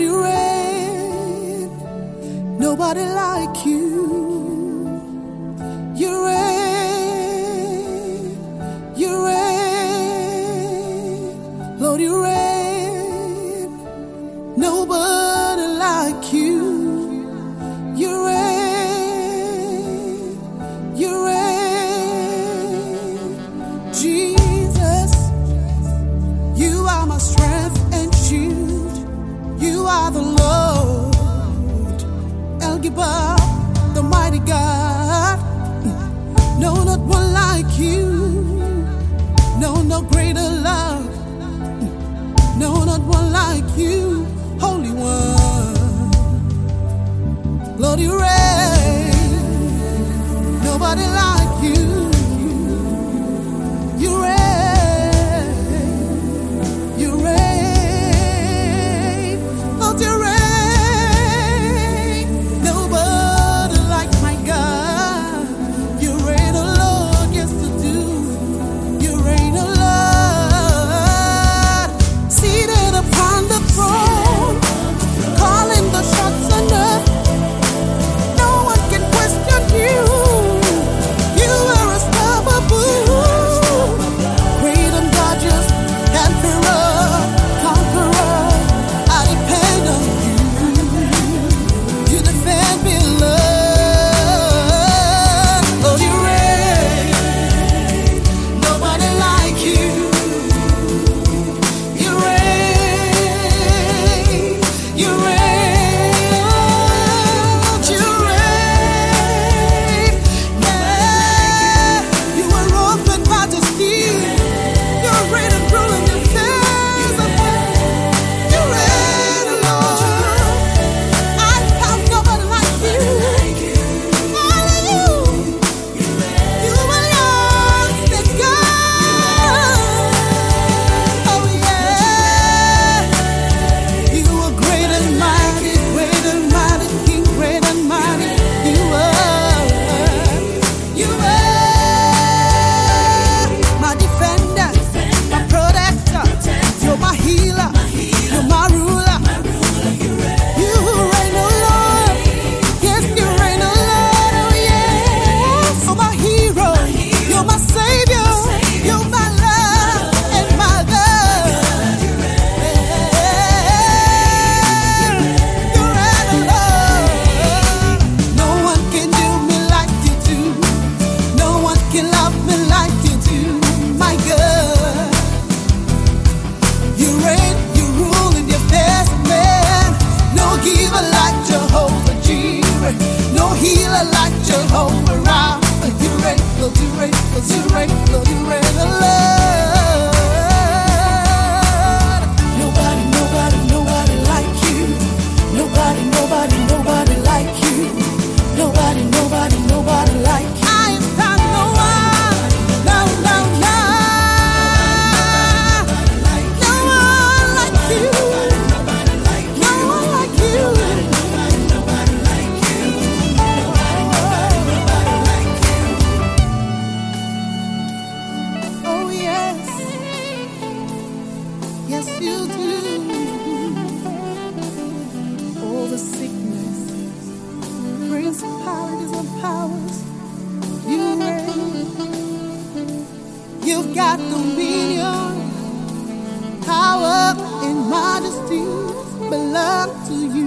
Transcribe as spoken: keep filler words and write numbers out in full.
you reign. Nobody like you. You reign. You reign. Lord, you reign. Nobody like you. You reign. You reign. Jesus, you are my strength and shield. You are the Lord, El Gibar, the mighty God. No, not one like you. No, no greater love. No, not one like you, Holy One. Lord, you reign. Nobody like you. You reign. You reign. Lord, you reign. Nobody like my God. You reign, oh Lord, yes you do. You reign, oh Lord. Seated upon the throne, calling the shots on earth. No one can question you. You are unstoppable. Great and gorgeous, emperor, conqueror. I depend on you. You defend me, Lord. Oh, you reign. Nobody like you. You reign. You reign. You reign. Yeah. You are robed with majesty. You're great and ruling your affairs. You reign, Lord. I found nobody like you. Only you. You alone is God. Oh yeah. You are great and mighty, great and mighty King, great and mighty. You are. You are my defender, my protector. You're my healer. You're my ruler. You reign, oh Lord. Yes, you reign, oh Lord. Oh yes. You're my hero. You're my savior. You're my love and my love. You reign, oh Lord. No one can do me like you do. No one can love me like you do. My God. You reign, you rule in your best man. No giver like Jehovah Jireh. No healer like Jehovah Rapha. You reign, Lord, you reign, Lord, you reign, Lord, you reign, oh Lord. Nobody, nobody, nobody like you. Nobody, nobody, nobody like you. Nobody, nobody, nobody like you. I have found no one. No, no, no. No one like you. No one like you. Oh yes. Yes you do. Over sickness, principalities and powers, you reign. You've got dominion, power and majesty belong to you.